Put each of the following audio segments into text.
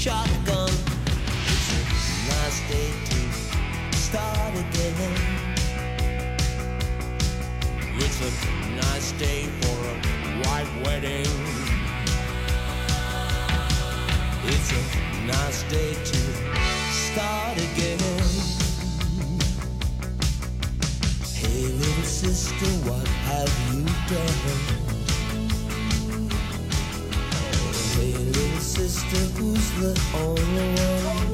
shotgun. It's a nice day to start again. It's a nice day for a white wedding. It's a nice day to start again. Hey little sister, what have you done? Hey little sister, who's the only one?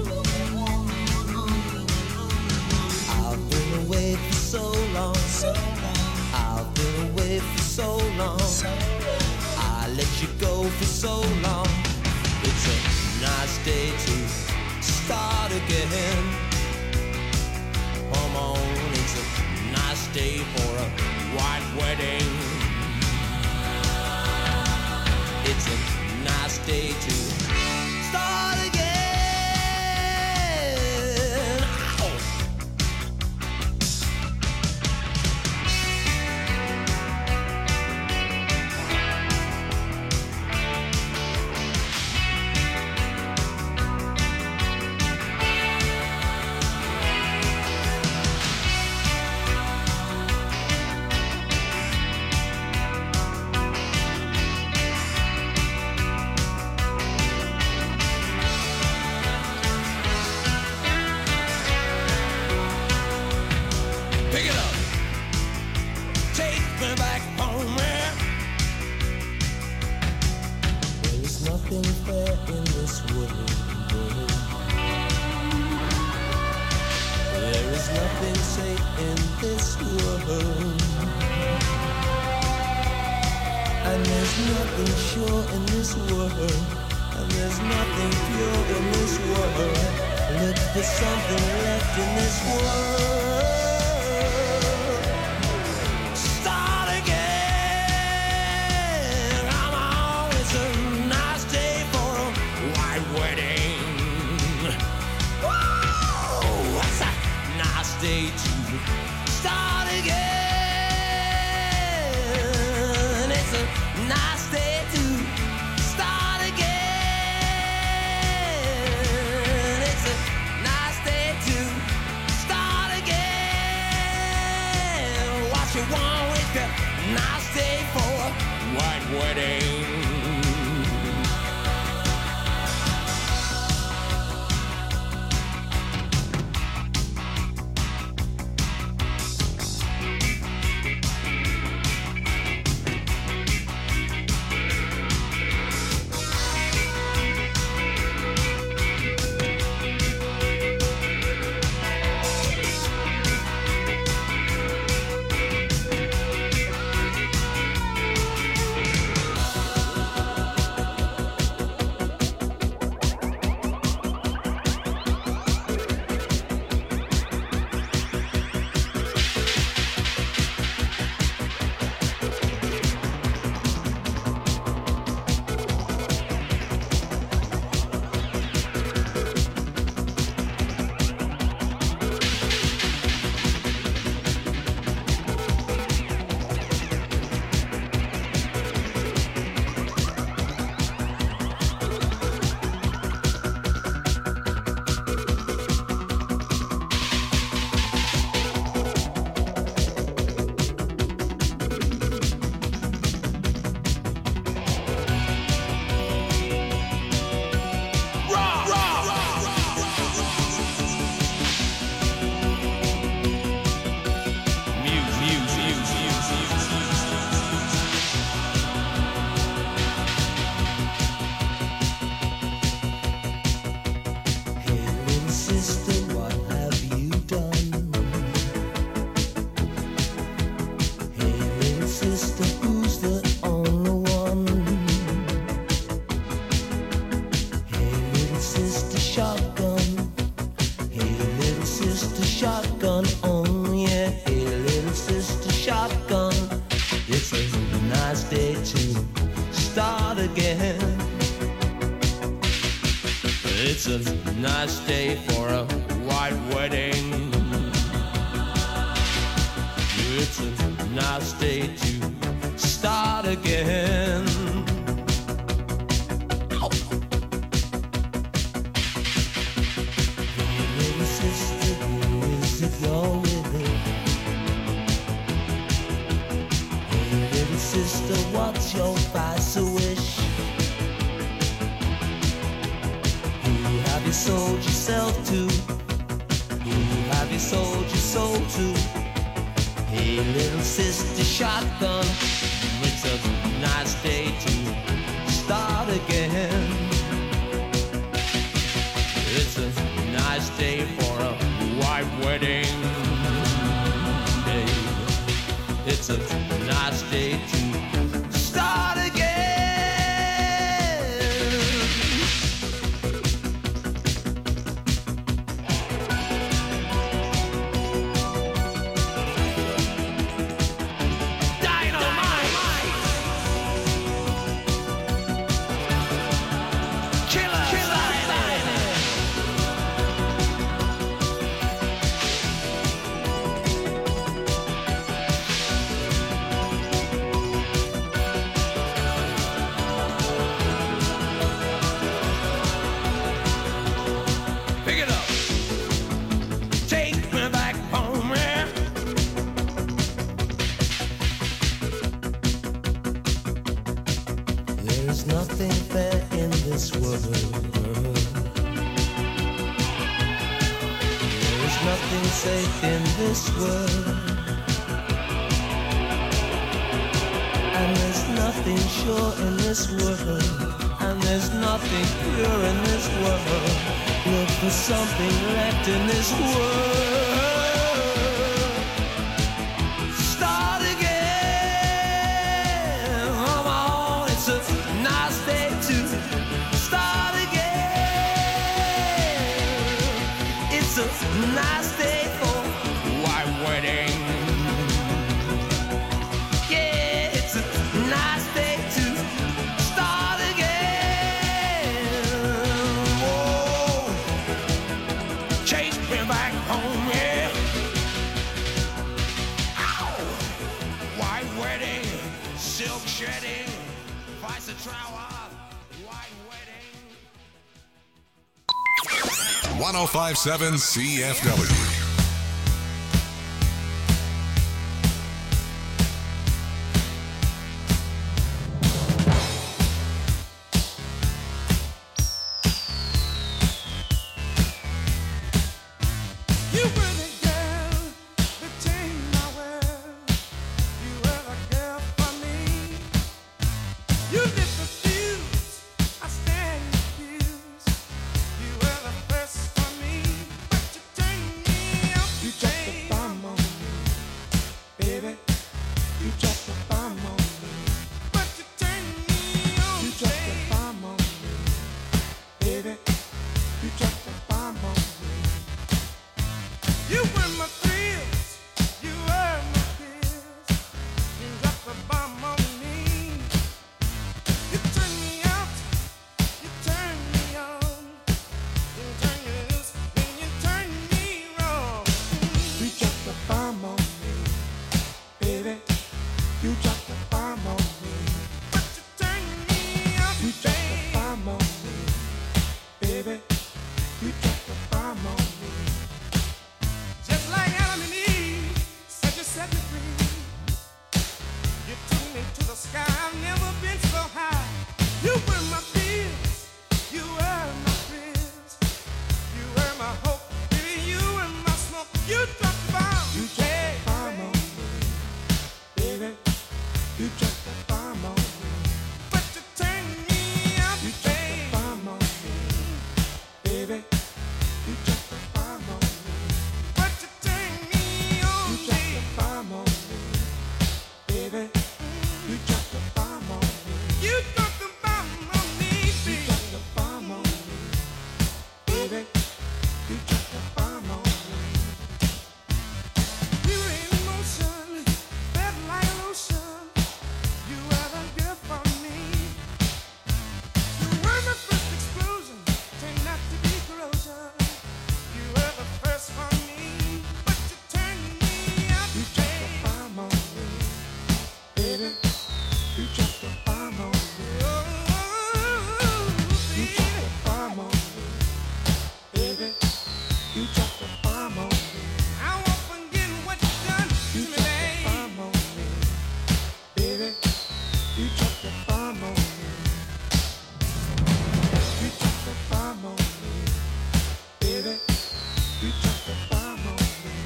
I've been away for so long. I've been away for so long. I let you go for so long. It's a nice day to start again. Come on, it's a nice day for a white wedding. It's a nice day to start again. Ow. Pick it up, take me back home, man. There is nothing fair in this world. There is nothing safe in this world. And there's nothing sure in this world. And there's nothing pure in this world. Look for something left in this world. Start again. Come on, it's a nice day for a white wedding. Whoa, it's a nice day to start again. It's a nice day to start again. It's a nice day to start again. What you want with a nice day for a white wedding? It's a nice day for a white wedding. It's a nice day to start again. sister, what's your vice wish? Who have you sold yourself to? Who have you sold your soul to? Hey, little sister shotgun, it's a nice day to start again. It's a nice day for a white wedding day. It's a nice day to start again. Safe in this world, and there's nothing sure in this world, and there's nothing pure in this world. Look for something left in this world. Start again. Come on, it's a nice day to start again. It's a nice day. Oh 1057 CFW. You dropped the bomb on me. You dropped the bomb on me. You dropped the bomb on me, baby. You dropped the bomb on me.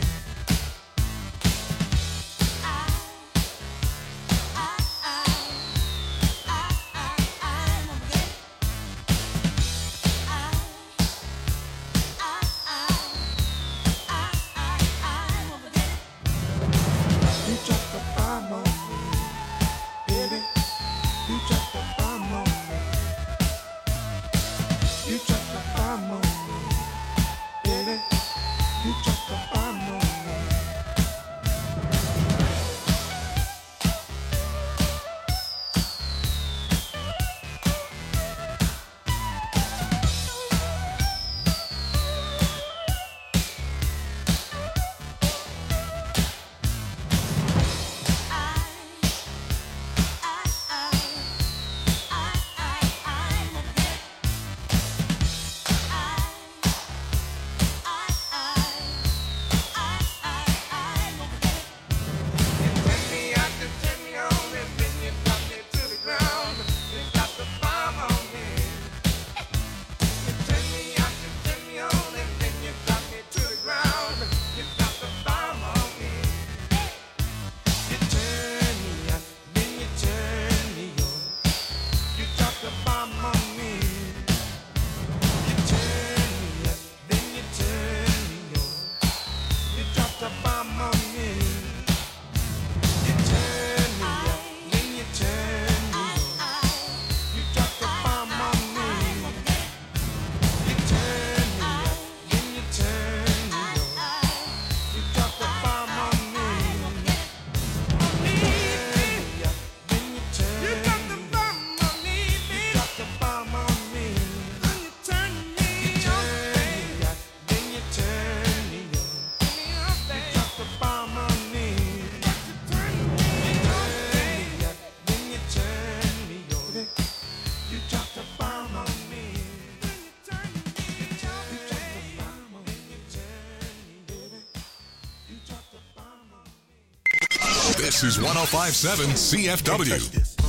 This is 105.7 CFW.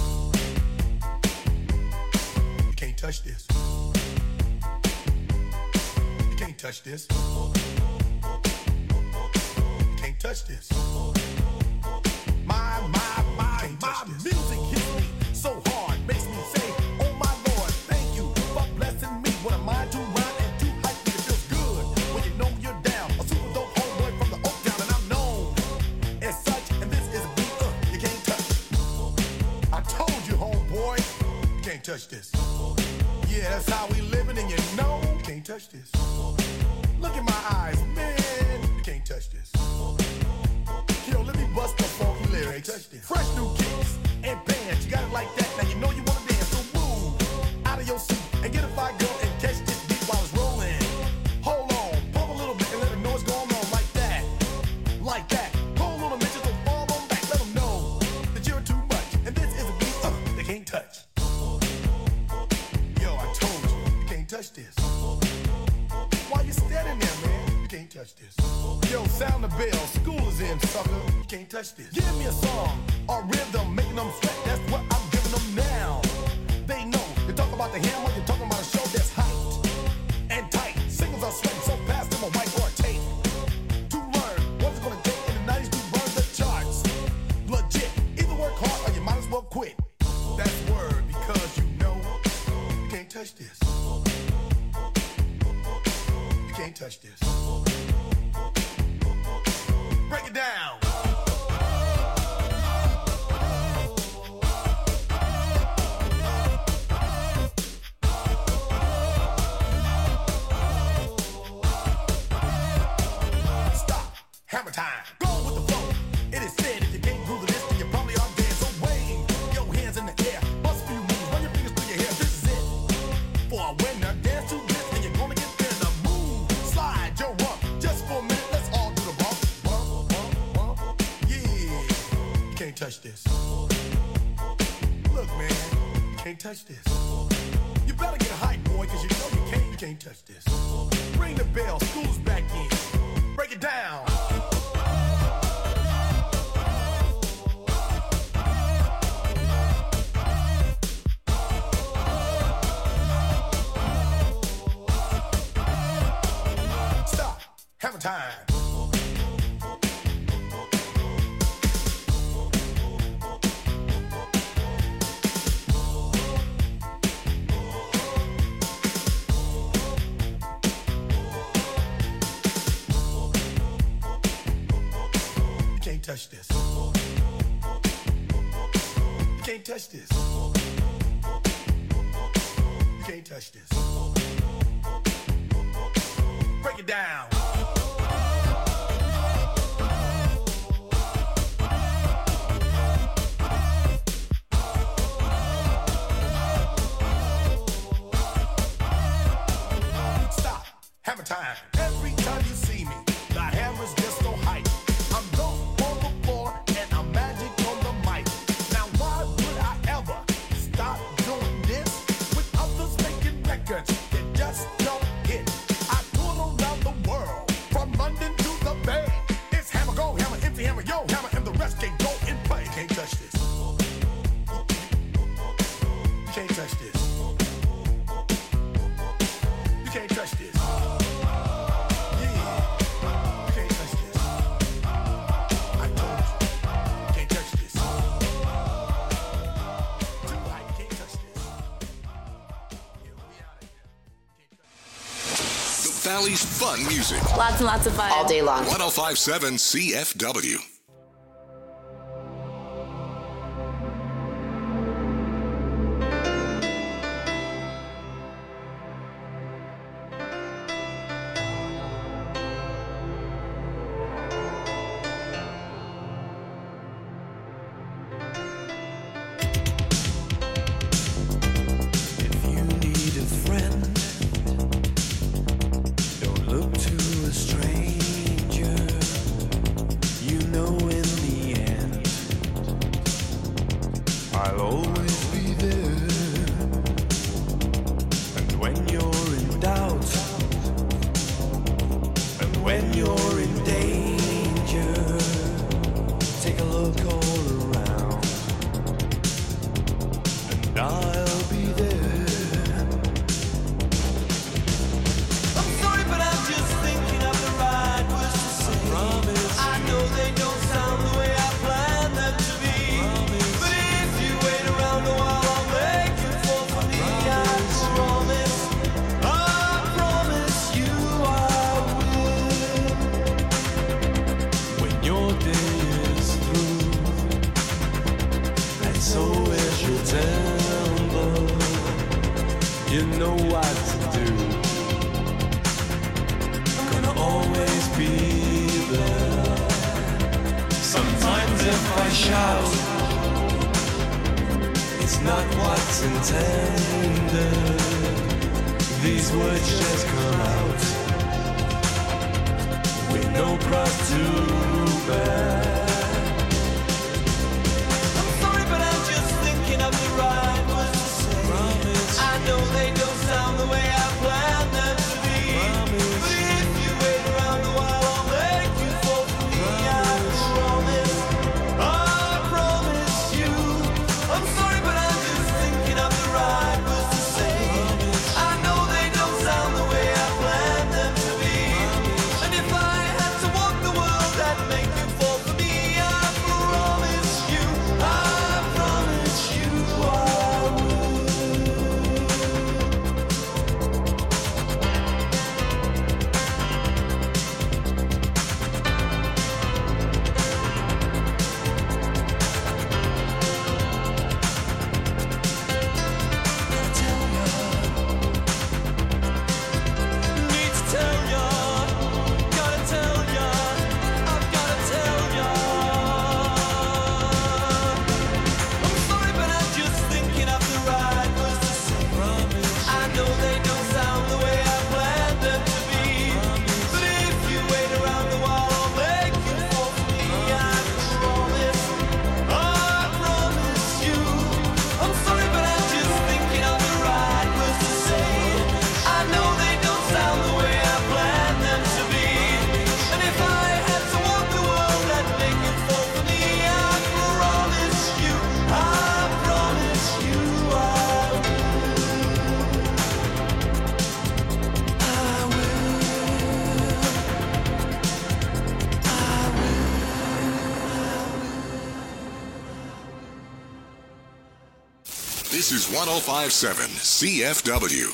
You can't touch this. You can't touch this. You can't touch this. My music hits me so hard, makes me say, oh my Lord, thank you for blessing me. What am I to rhyme and too hype? It feels good when you know you're down. A super dope homeboy from the Oak Town, and I'm known as such. And this is a beat you can't touch. I told you, homeboy, you can't touch this. Yeah, that's how we living, and you know you can't touch this. Look in my eyes, man, you can't touch this. Yo, let me bust the funky lyrics. Fresh new kicks and bands, you got it like that. Now you know you wanna dance, so move out of your seat and get a fire girl and catch this beat while it's rolling. Hold on, pump a little bit and let them know what's going on like that. Like that. Hold on a minute, just fall on back. Let them know that you're too much. And this is a beat they can't touch. Yo, I told you, you can't touch this. Why you standing there, man? You can't touch this. Yo, sound the bell, school is in, sucker. You can't touch this. Give me a song or rhythm, making them sweat. That's what I'm giving them now. They know. You talk about the hammer, you're talking about a show that's hyped and tight. Singles are sweating so fast, them a white or a tape. To learn what it's gonna take in the 90s to burn the charts. Legit. Either work hard or you might as well quit. That's word because you know you can't touch this. You can't touch this. Break it down. Stop. Hammer time. Go with the flow. It is said if you can't groove to this, then you probably are dead. So wave your hands in the air. Bust a few moves. Run your fingers through your hair. This is it. For a winner, dance to this, and you're gonna get there. The move. Slide your rump. Just for a minute, let's all do the bump. Bump, bump, bump. Yeah. You can't touch this. Look, man. You can't touch this. You better get hype, boy, cause you know you can't touch this. Ring the bell. School's back in. Break it down. time. You can't touch this. You can't touch this. You can't touch this. Break it down. Stop. Hammer time. Every time you see me, the hammer's just so hype. I'm dope on the floor and I'm magic on the mic. Now why would I ever stop doing this with others making records that just don't hit? I tour around the world, from London to the Bay. It's hammer go, hammer empty, hammer yo, hammer, and the rest can go in play. You can't touch this. You can't touch this. You can't touch this. Valley's fun music. Lots and lots of fun. All day long. 1057 CFW. If you need a friend, don't look to a stranger. You know in the end, I'll always be there. And when you're in doubt, and when you're in danger, take a look all around, and I'll be there. I'm sorry, but I'm just thinking of the right words to say. I know they don't sound the way I planned them to be. But if you wait around a while, I'll make you fall for me. I promise you I will. When your day is through, and so is your temper, you know what to do. I'm gonna always be there. Sometimes if I shout, it's not what's intended. These words just come out with no cross to bear. I'm sorry, but I'm just thinking of the right words to say. I know they don't sound the way I planned them to be. But if you wait around a while, I'll make you fall for me. I promise you. I'm sorry, but I'm just thinking of the right words to say. I know they don't sound the way I planned them to be. And if I had to walk the world, that'd make you fall for me. This is 105.7 CFW.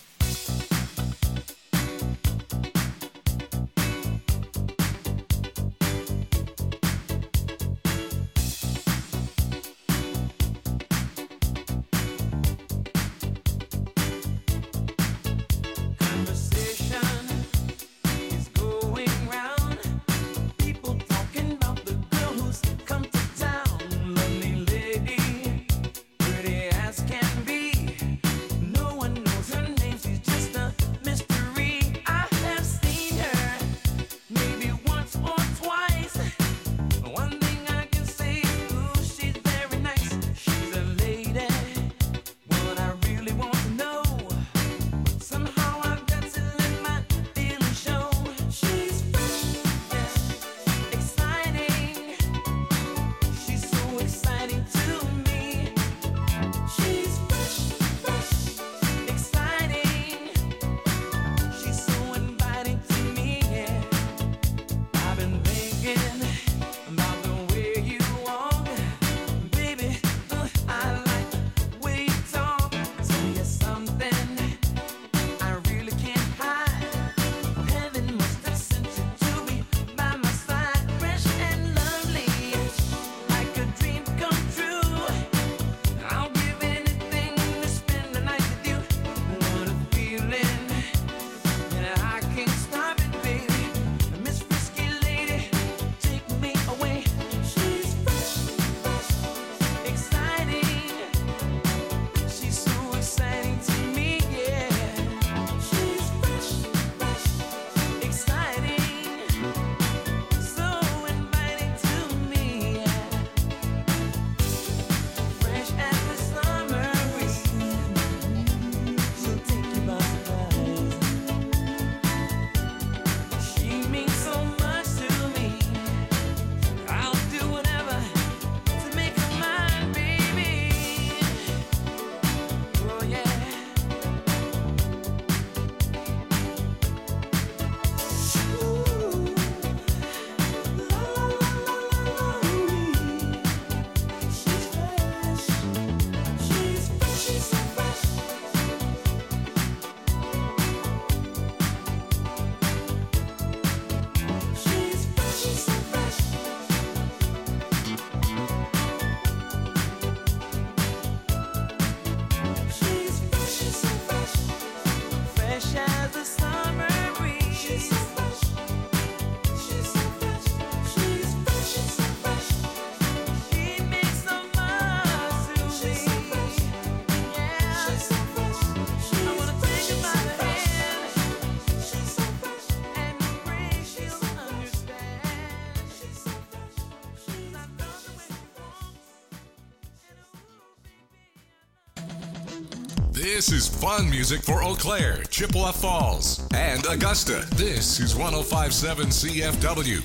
This is fun music for Eau Claire, Chippewa Falls, and Augusta. This is 105.7 CFW.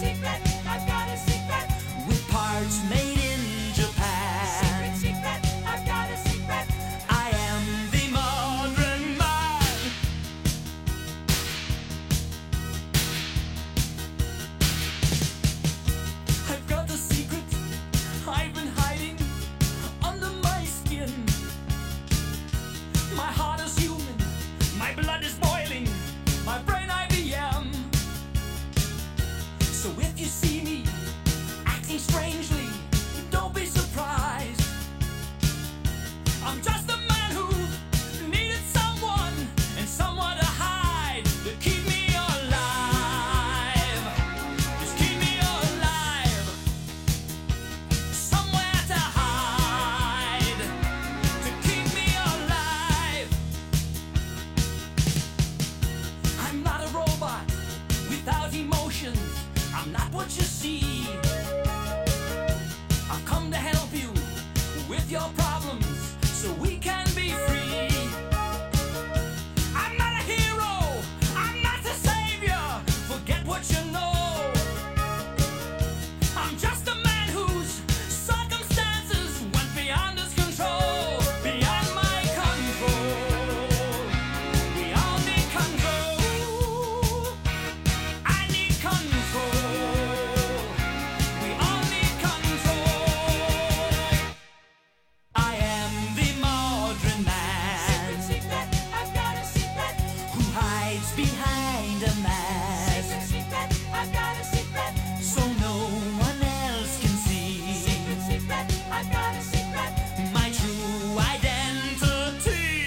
With parts made in Japan. Secret, without emotions. I'm not what you see. I've come to help you with your problems so we can be free. I'm not a hero, I'm not the savior. Forget what you know. I'm just a man whose circumstances went beyond his control, beyond my control. We all need control. I need control. We all need control. I am the modern man. Secret, I've got a secret. Who hides behind a mask. Secret, I've got a secret. So no one else can see. Secret, I've got a secret. My true identity.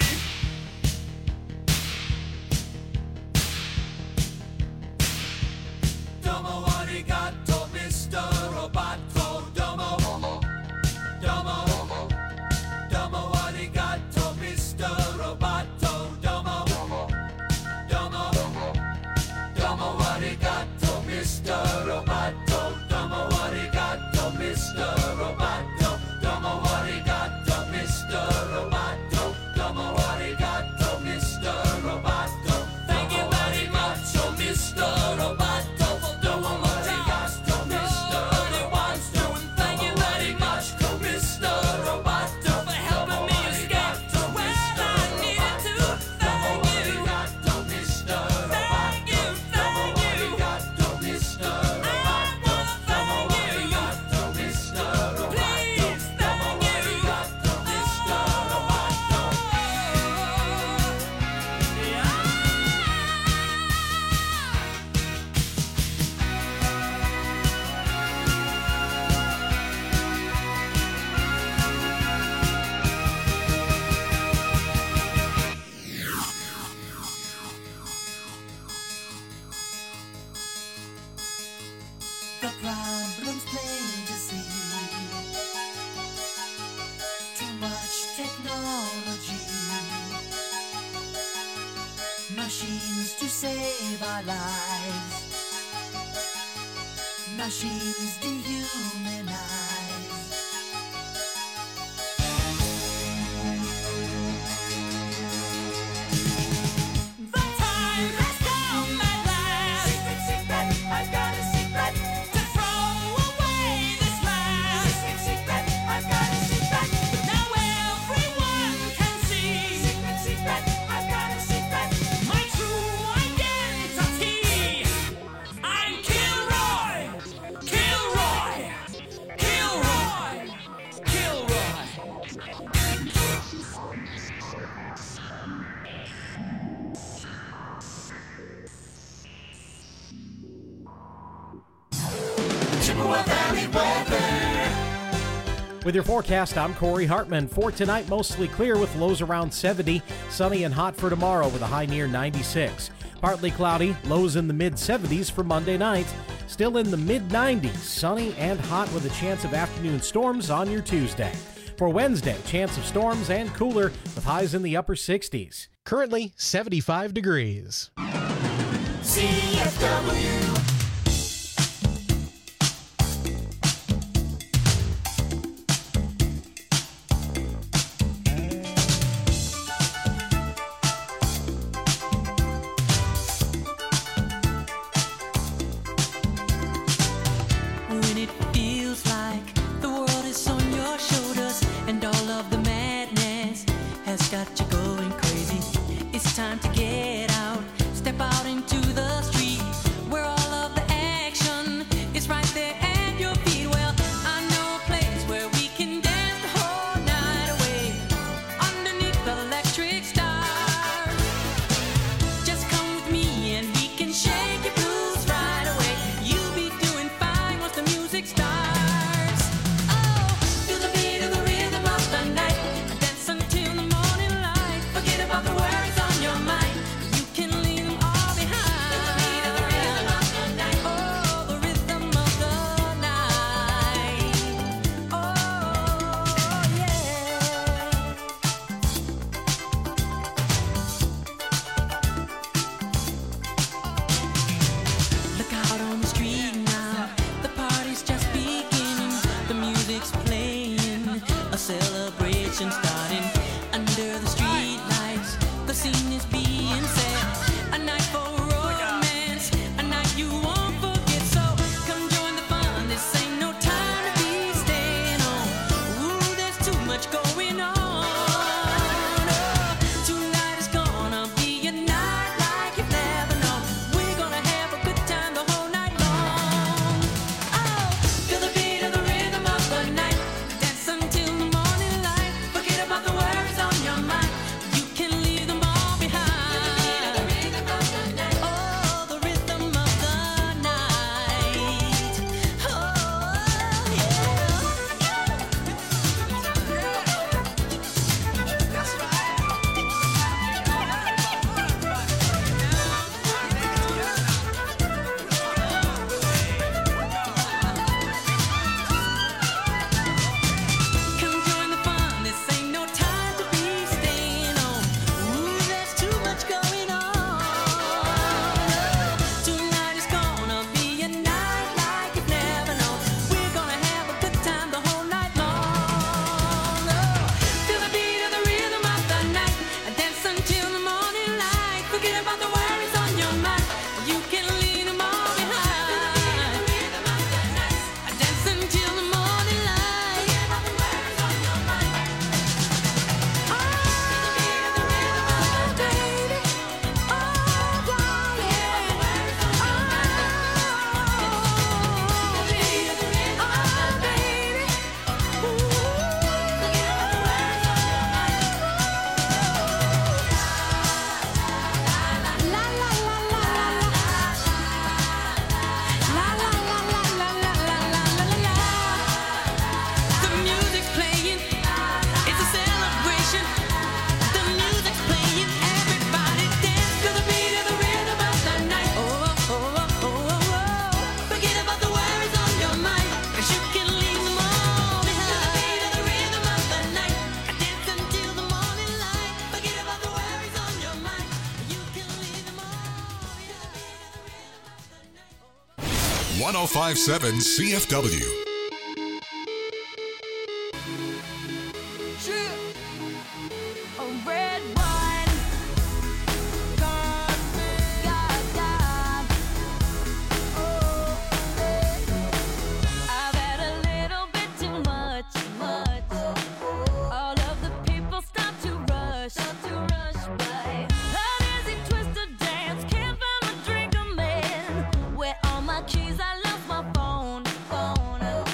Domo arigato, Mr. Roboto. Domo. Domo. Domo arigato, Mr. Roboto. Domo. Domo. Domo arigato, Mr. Roboto. Domo arigato, Mr. Roboto. Domo arigato, Mr. Roboto. Domo arigato, Mr. Roboto. Thank you very much, oh Mr. Roboto. Domo arigato, Mr. Roboto. Thank you very much, oh Mr. Roboto, for helping me escape when I needed to. Thank you. Thank you, thank you. Please, thank you. The problem's plain to see. Too much technology. Machines to save our lives. Machines dehumanize. The time has come at last. Secret, I've got a secret. To throw away this mask. Secret, I've got a secret. But now everyone can see. Secret, I've got a secret. My true identity. I'm Kilroy. Kilroy. Kilroy. Kilroy. Chippewa Valley weather. With your forecast, I'm Corey Hartman. For tonight, mostly clear with lows around 70. Sunny and hot for tomorrow with a high near 96. Partly cloudy, lows in the mid-70s for Monday night. Still in the mid-90s, sunny and hot with a chance of afternoon storms on your Tuesday. For Wednesday, chance of storms and cooler with highs in the upper 60s. Currently 75 degrees. CFW. When it feels like the world is on your shoulders and all of the madness has got you going crazy, it's time to get out, step out into the street. celebration starting under the street lights. The scene is being set. A night for romance, a night you won't forget. So come join the fun. This ain't no time to be staying home. Ooh, there's too much going on. Oh, tonight is gonna be a night like you've never known. We're gonna have a good time the whole night long. Oh, feel the beat of the rhythm of the night. Dance until the morning light. Forget about the worries on your mind. You can leave them all behind. Oh, the rhythm of the night. Oh, yeah. That's right. Come join the fun. This ain't no time to be staying home. Ooh, there's too much going on. Tonight is gonna be a night like you've never known. We're gonna have a good time the whole night long. Oh, feel the beat of the rhythm of the night. Dance until the morning light. Forget about the worries on your mind. You can leave them all behind. Dance until the morning light. Forget about the worries on your mind. Oh, baby. Oh, darling. Oh, baby. Ooh, forget about the worries on your mind. La la la la la la la la la la la la la la. The music's playing, it's a celebration. The music's playing, everybody dance to the beat of the rhythm of the night. Oh, oh, oh, oh, oh, oh. Forget about the worries on your mind, 'cause you can leave them all behind. To the beat of the rhythm of the night, dance until the morning light. Forget about the worries on your mind, you can leave them all behind. 1057 CFW. A red wine, God, God. Oh, I've had a little bit too much. All of the people start to rush by. An easy twisted dance, can't find a drink, a man. Where all my keys? I lost my phone.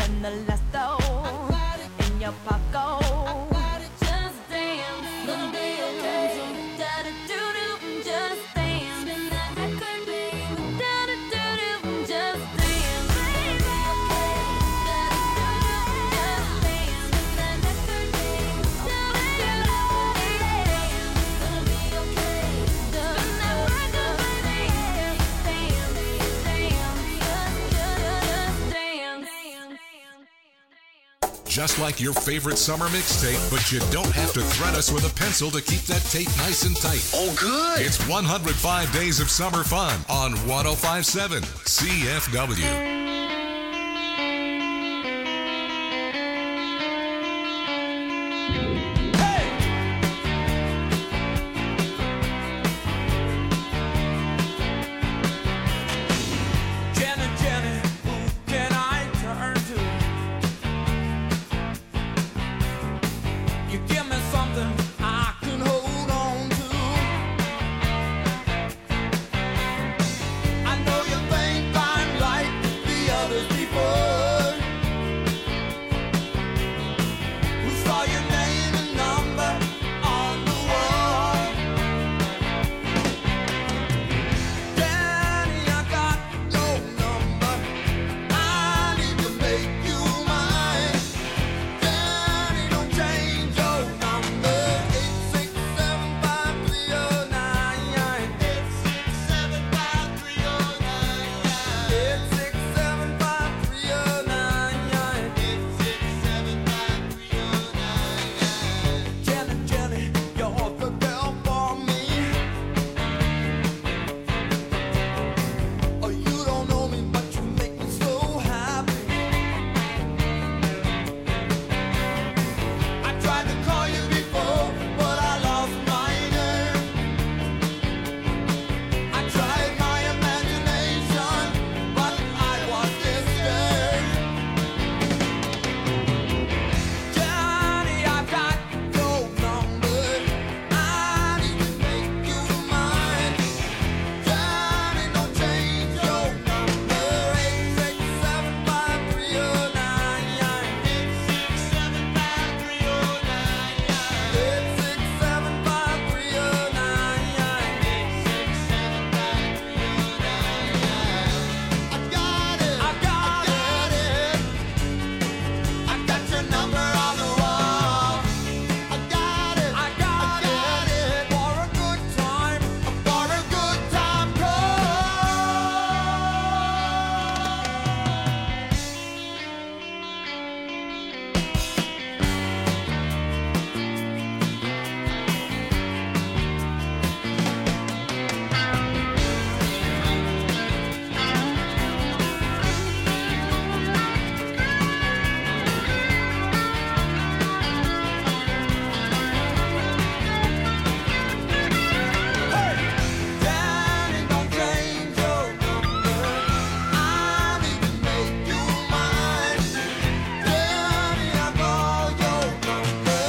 and the lasso in your pocket. Just dance, gonna be okay. Da-da-doo-doo, just dance. Spin that record, baby. Da-da-doo-doo, just dance. Just like your favorite summer mixtape, but you don't have to thread us with a pencil to keep that tape nice and tight. Oh, good. It's 105 Days of Summer Fun on 105.7 CFW. Jenny, Jenny, who can I turn to? You give me something I can hold on to. I know you think I'm like the others before, who saw your name and number on the wall. Danny, I got your number. I need to make you mine. Danny, don't change your number. 8675309. 8675309. Jenny, Jenny, you're the girl for me. Oh, you don't know me, but you make me so happy. I tried to call you before, but I lost my nerve. I tried my imagination, but I was disturbed. Johnny, I've got your number. I need to make you mine. Johnny, don't change your number. 8675309. I got it. I got your number on the wall. I got it. For a good time call. Danny, don't change your number. I need to make you mine. Danny, I call your number.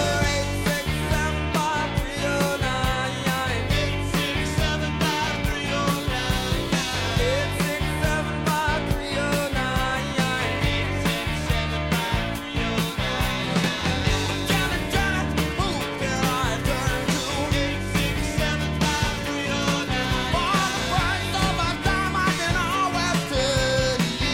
8675309. Jenny, Jenny, who can I turn to? For the price of my time, I can always tell you.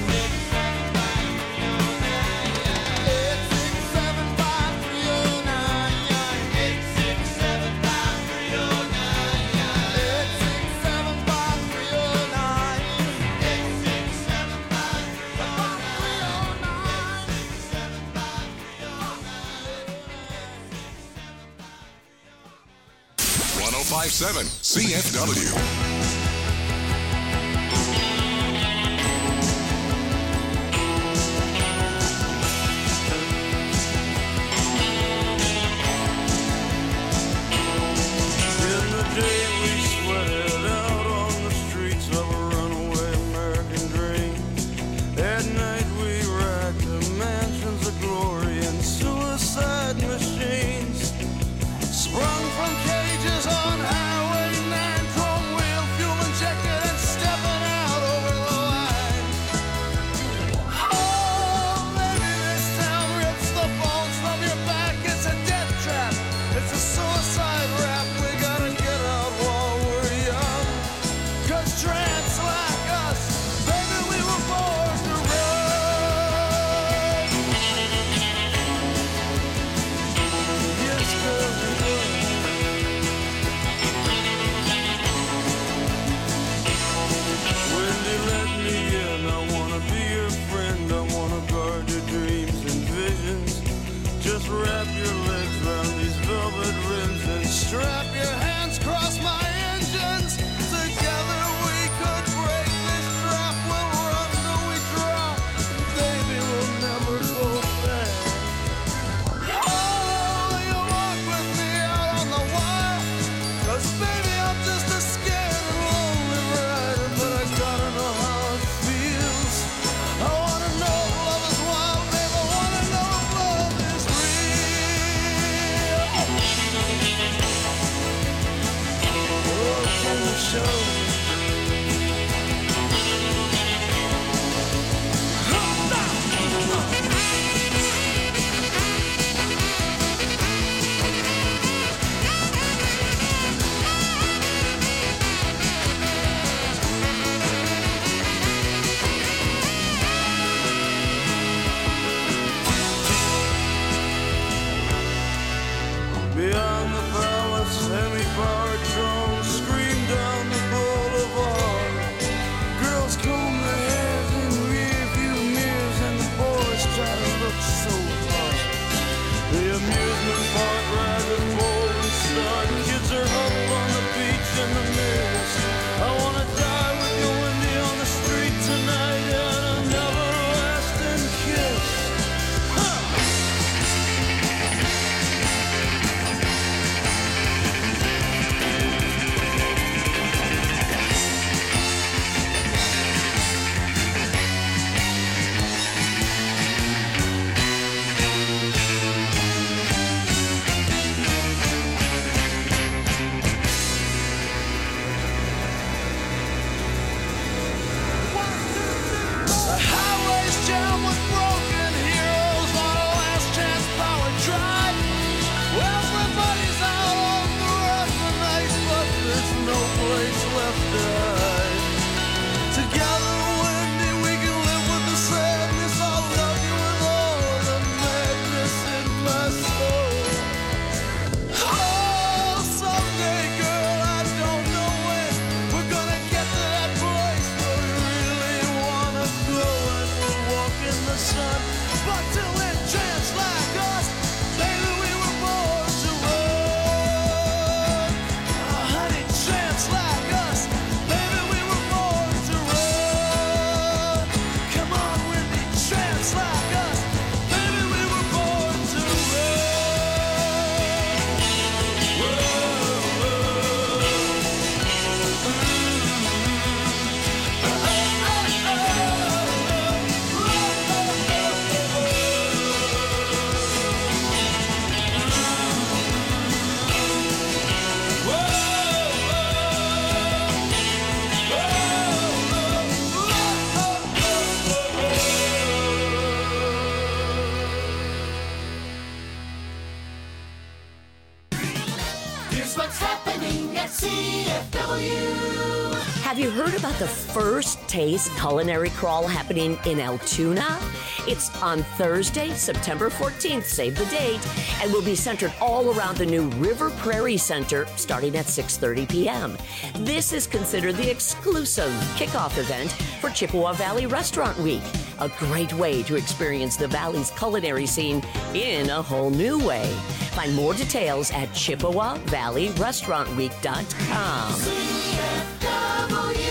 105.7 CFW. In the day we sweated out on the streets of a runaway American dream. At night we racked the mansions of glory and suicide machines. Sprung from cages on Highway 9, chrome wheel Here's what's happening at CFW. Have you heard about the First Taste Culinary Crawl happening in Altoona? It's on Thursday, September 14th, save the date, and will be centered all around the new River Prairie Center starting at 6:30 p.m. This is considered the exclusive kickoff event for Chippewa Valley Restaurant Week, a great way to experience the Valley's culinary scene in a whole new way. Find more details at ChippewaValleyRestaurantWeek.com. CFW.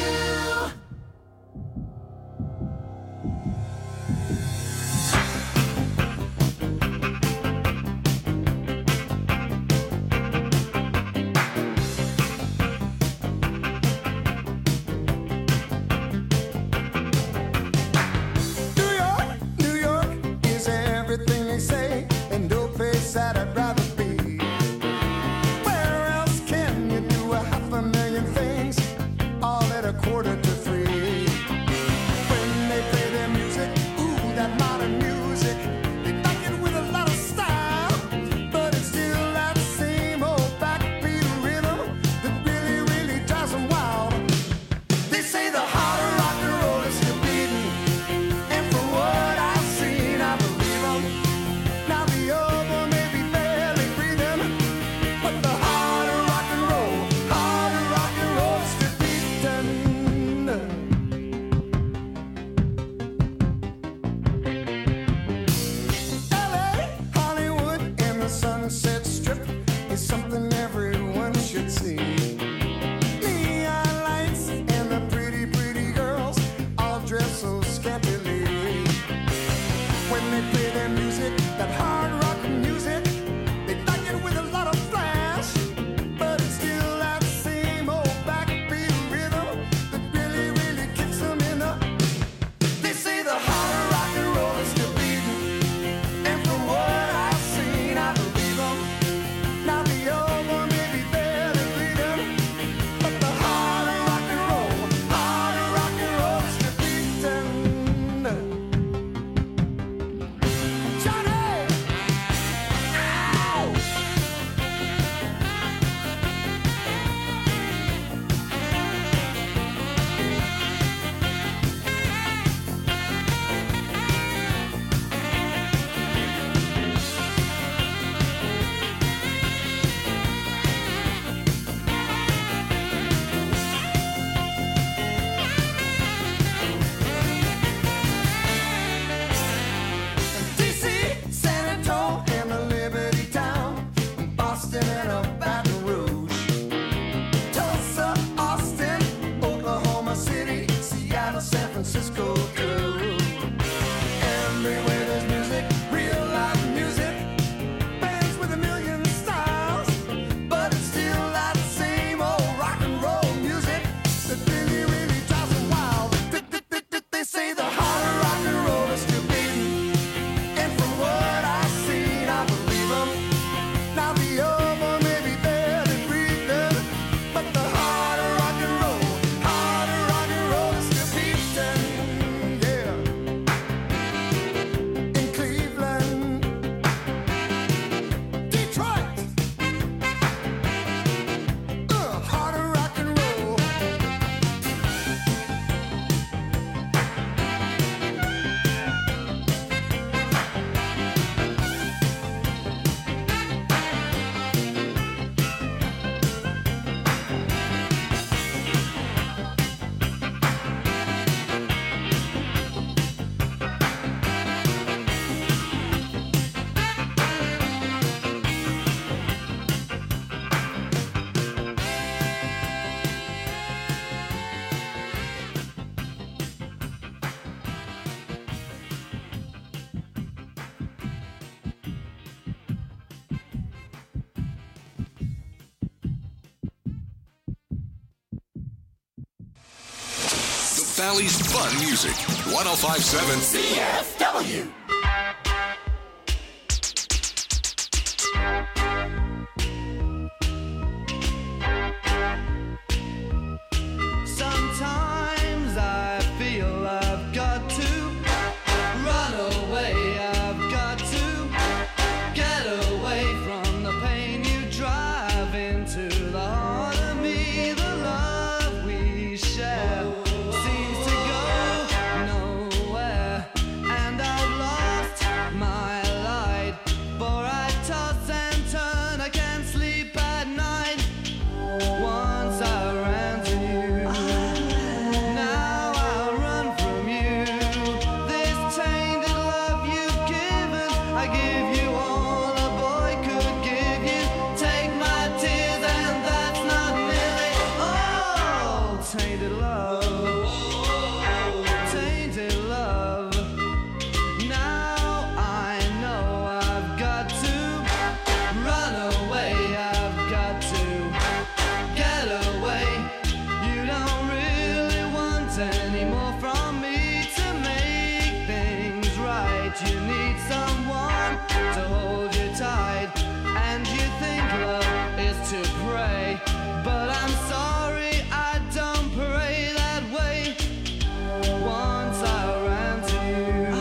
New York is everything they say, and no place that I'd rather be. Where else can you do 500,000 things, all at $2:45? When they play their music, ooh, that modern music, they back it with a lot of style, but it's still that same old backbeat rhythm that really, really drives them wild. They say the heart of rock and roll is still beating, and from what I've seen, I believe 'em. Now the other may be barely breathing, but the heart of rock and roll is still beating. LA, Hollywood, and the Sunset Strip is something everyone should see. Neon lights and the pretty, pretty girls all dress so scantily. When they play their music, that hard rock music, they like it with a lot of flash, but it's still that same old backbeat rhythm that really, really kicks them in the. They say the heart of rock and roll is still beating, and from what I've seen, I believe 'em. Now the old one may be barely breathing, but the heart of rock and roll is still beating. Valley's fun music. 105.7 CFW. Sometimes I feel I've got to run away. I've got to get away from the pain you drive into the heart of me. The love we share seems to go nowhere, and I've lost my light. For I toss and turn, I can't sleep at night. Once I ran to you, now I run from you. This tainted love you've given, I give you all a boy could give you. Take my tears and that's not nearly all. Tainted love, tainted love. Now I know I've got to run away. I've got to get away. You don't really want any more from me to make things right. You need someone to hold you tight, and you think love is to pray. But I'm sorry, I don't pray that way. Once I ran to you,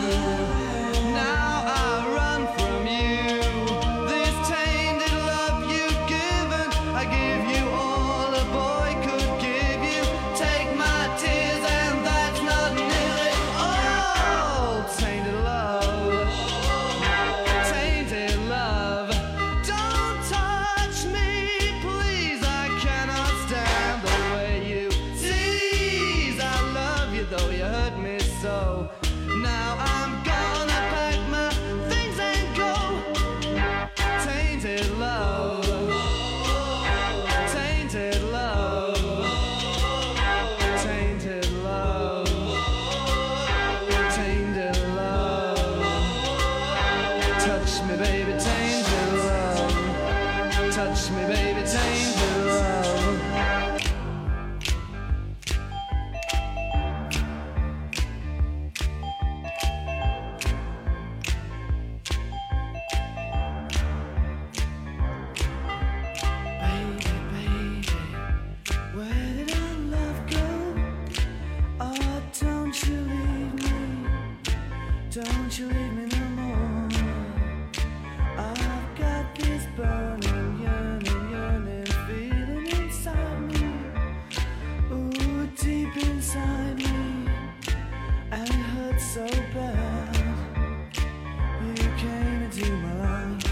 now I run from you. This tainted love you've given, I give you all a boy could give you. Take my tears and that's not nearly all. Tainted love, tainted love. Don't touch me, please. I cannot stand the way you tease. I love you though you hurt me so. Now I'm gonna pack my things and go. Tainted love, tainted love, tainted love, tainted love. Touch me, baby, tainted love. Touch me, baby, tainted love. Baby, baby, where did our love go? Oh, don't you leave me. Don't you leave me no more. I've got this burning, yearning feeling inside me. Ooh, deep inside me. And it hurts so bad. You came into my life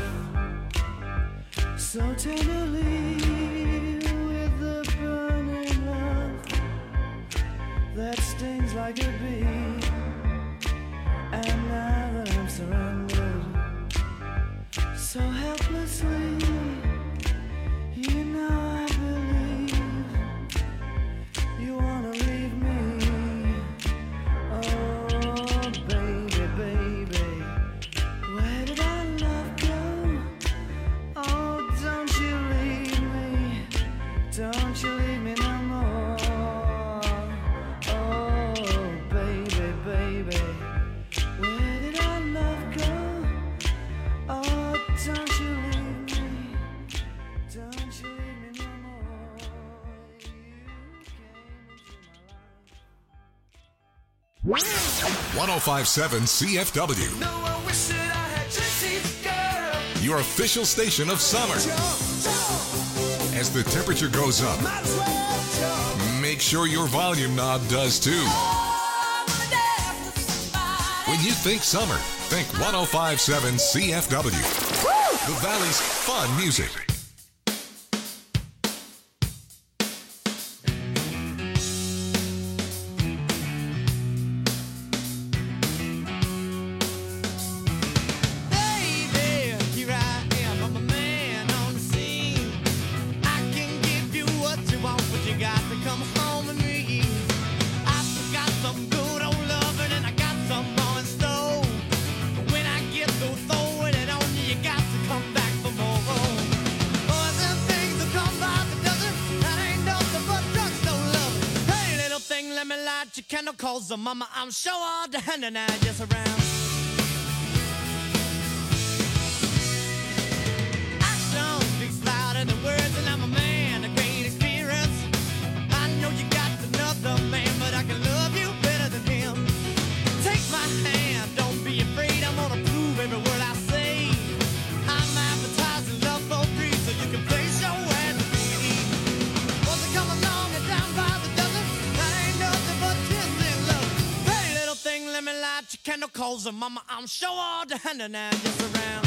so tenderly, with the burning love that stings like a bee. And now that I'm surrendered so helplessly, you know I believe you wanna leave me. Oh, baby, baby, where did our love go? Oh, don't you leave me. Don't you leave me no more. Oh, baby, baby, where did our love go? Oh, don't you leave me. Don't you leave me no more. You came into my life. 105.7 CFW, No, I wish that I had Jesse's girl. your official station of summer. As the temperature goes up, Might as well jump. make sure your volume knob does too. When you think summer, think 105.7 CFW. The Valley's fun music. Baby, here I am, I'm a man on the scene. I can give you what you want, but you got to come home and me. I've got some good old loving and I got some more in store. But when I get through throwing it on you, you got to come back for more. calls her mama. I'm sure all the hand and I just around. Action speaks louder than words, and I'm a man of great experience. I know you got another man, but I can love you better than him. Take my hand, don't be afraid. I'm gonna prove every word I say. I'm advertising love for free, so you can place your ad to me. Wants to come along and down by the dozen. That ain't nothing but kids in love. Pretty little thing, let me light your candle, calls her mama. I'm sure all the hand and I just around.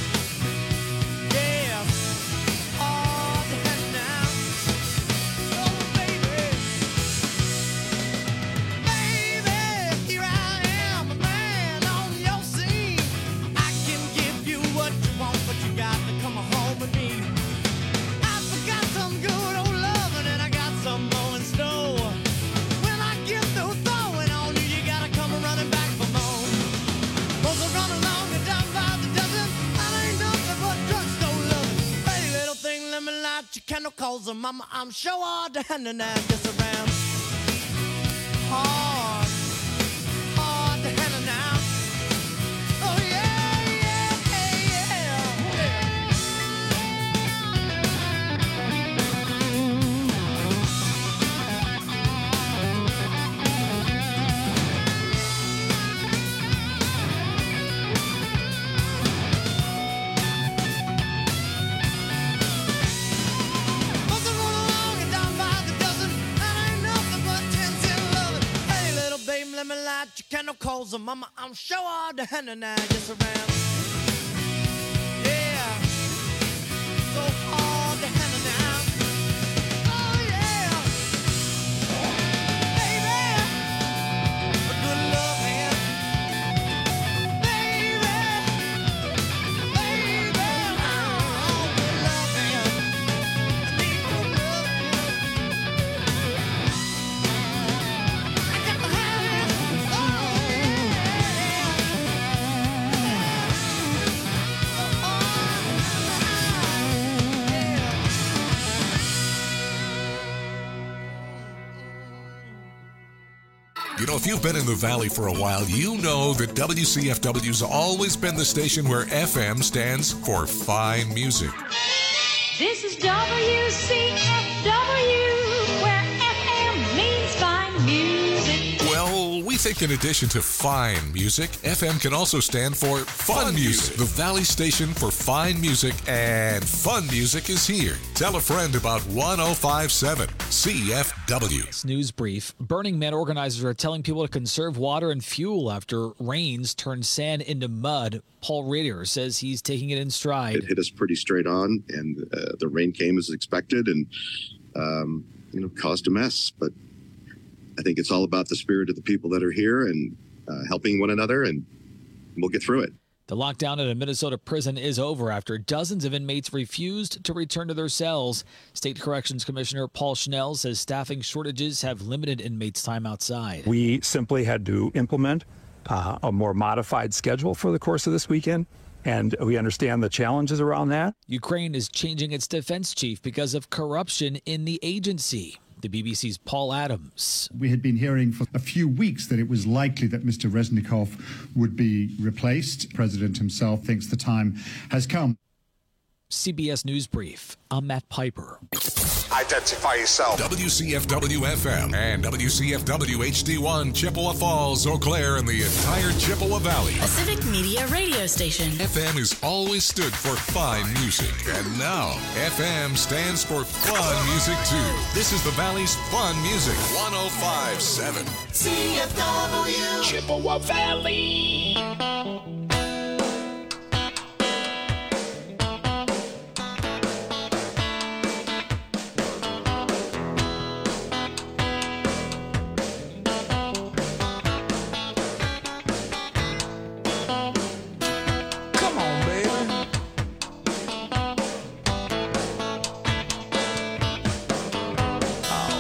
Yeah, all the hand now. Oh, baby. Baby, here I am, a man on your scene. I can give you what you want, but you got to come home with me. I forgot some good old loving, and I got some more in store. When I get through throwing on you, you gotta come running back for more. Most will run along and down by the dozen. That ain't nothing but drugstore loving. Pretty little thing, let me light your candle, calls her mama. I'm sure all the hand and I just around. Hard, hard to handle now. Oh yeah, yeah, yeah, yeah. Must have run along and down by the dozen. That ain't nothing but 10 loving. Hey, little baby, let me light your candle, calls her mama. I'm sure all the hand and I just around. Yeah, so hard to handle now. Oh yeah, baby, a good loving, baby, oh, good loving. I need good loving. I got to have it. Oh You know, if you've been in the Valley for a while, you know that WCFW's always been the station where FM stands for fine music. This is WCFW, where FM means fine music. Well, we think in addition to fine music, FM can also stand for fun music. The Valley station for fine music and fun music is here. Tell a friend about 105.7 CFW. This news brief. Burning Man organizers are telling people to conserve water and fuel after rains turned sand into mud. Paul Ritter says he's taking it in stride. It hit us pretty straight on, and the rain came as expected and, caused a mess. But I think it's all about the spirit of the people that are here and helping one another, and we'll get through it. The lockdown at a Minnesota prison is over after dozens of inmates refused to return to their cells. State Corrections Commissioner Paul Schnell says staffing shortages have limited inmates' time outside. We simply had to implement a more modified schedule for the course of this weekend, and we understand the challenges around that. Ukraine is changing its defense chief because of corruption in the agency. The BBC's Paul Adams. We had been hearing for a few weeks that it was likely that Mr. Reznikov would be replaced. The president himself thinks the time has come. CBS News Brief. I'm Matt Piper. Identify yourself. WCFW FM and WCFW HD1 Chippewa Falls, Eau Claire, and the entire Chippewa Valley. A civic media radio station. FM has always stood for fine music. And now, FM stands for fun music, too. This is the Valley's fun music. 105.7 CFW Chippewa Valley.